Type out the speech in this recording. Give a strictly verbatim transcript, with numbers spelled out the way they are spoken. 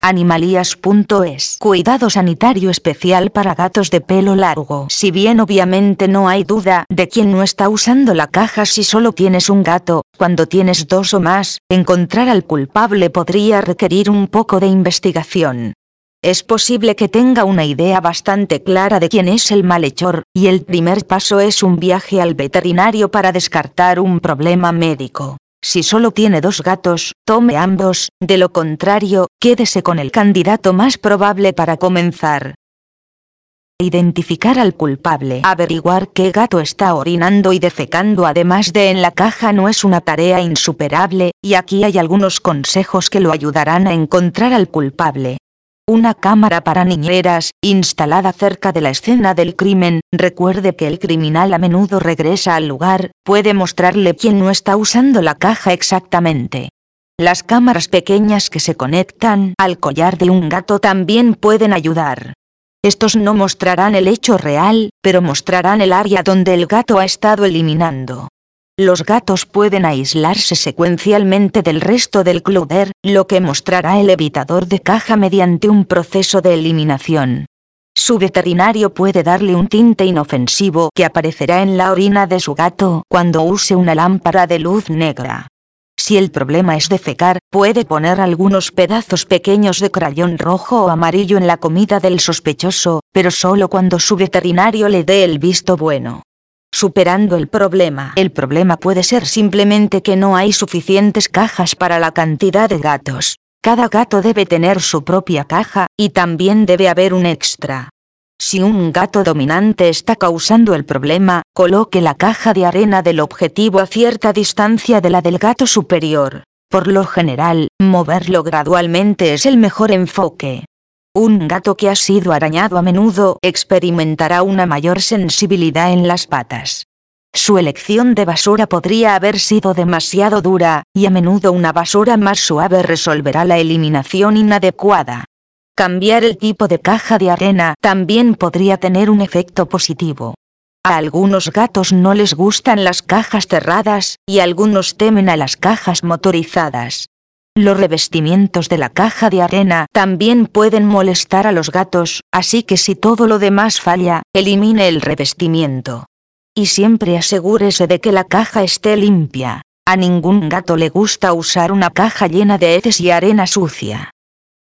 Animalías punto es. Cuidado sanitario especial para gatos de pelo largo. Si bien obviamente no hay duda de quién no está usando la caja si solo tienes un gato, cuando tienes dos o más, encontrar al culpable podría requerir un poco de investigación. Es posible que tenga una idea bastante clara de quién es el malhechor, y el primer paso es un viaje al veterinario para descartar un problema médico. Si solo tiene dos gatos, tome ambos, de lo contrario, quédese con el candidato más probable para comenzar. Identificar al culpable. Averiguar qué gato está orinando y defecando además de en la caja no es una tarea insuperable, y aquí hay algunos consejos que lo ayudarán a encontrar al culpable. Una cámara para niñeras, instalada cerca de la escena del crimen. Recuerde que el criminal a menudo regresa al lugar, puede mostrarle quién no está usando la caja exactamente. Las cámaras pequeñas que se conectan al collar de un gato también pueden ayudar. Estos no mostrarán el hecho real, pero mostrarán el área donde el gato ha estado eliminando. Los gatos pueden aislarse secuencialmente del resto del cluder, lo que mostrará el evitador de caja mediante un proceso de eliminación. Su veterinario puede darle un tinte inofensivo que aparecerá en la orina de su gato cuando use una lámpara de luz negra. Si el problema es defecar, puede poner algunos pedazos pequeños de crayón rojo o amarillo en la comida del sospechoso, pero solo cuando su veterinario le dé el visto bueno. Superando el problema. El problema puede ser simplemente que no hay suficientes cajas para la cantidad de gatos. Cada gato debe tener su propia caja, y también debe haber un extra. Si un gato dominante está causando el problema, coloque la caja de arena del objetivo a cierta distancia de la del gato superior. Por lo general, moverlo gradualmente es el mejor enfoque. Un gato que ha sido arañado a menudo experimentará una mayor sensibilidad en las patas. Su elección de basura podría haber sido demasiado dura, y a menudo una basura más suave resolverá la eliminación inadecuada. Cambiar el tipo de caja de arena también podría tener un efecto positivo. A algunos gatos no les gustan las cajas cerradas, y algunos temen a las cajas motorizadas. Los revestimientos de la caja de arena también pueden molestar a los gatos, así que si todo lo demás falla, elimine el revestimiento. Y siempre asegúrese de que la caja esté limpia. A ningún gato le gusta usar una caja llena de heces y arena sucia.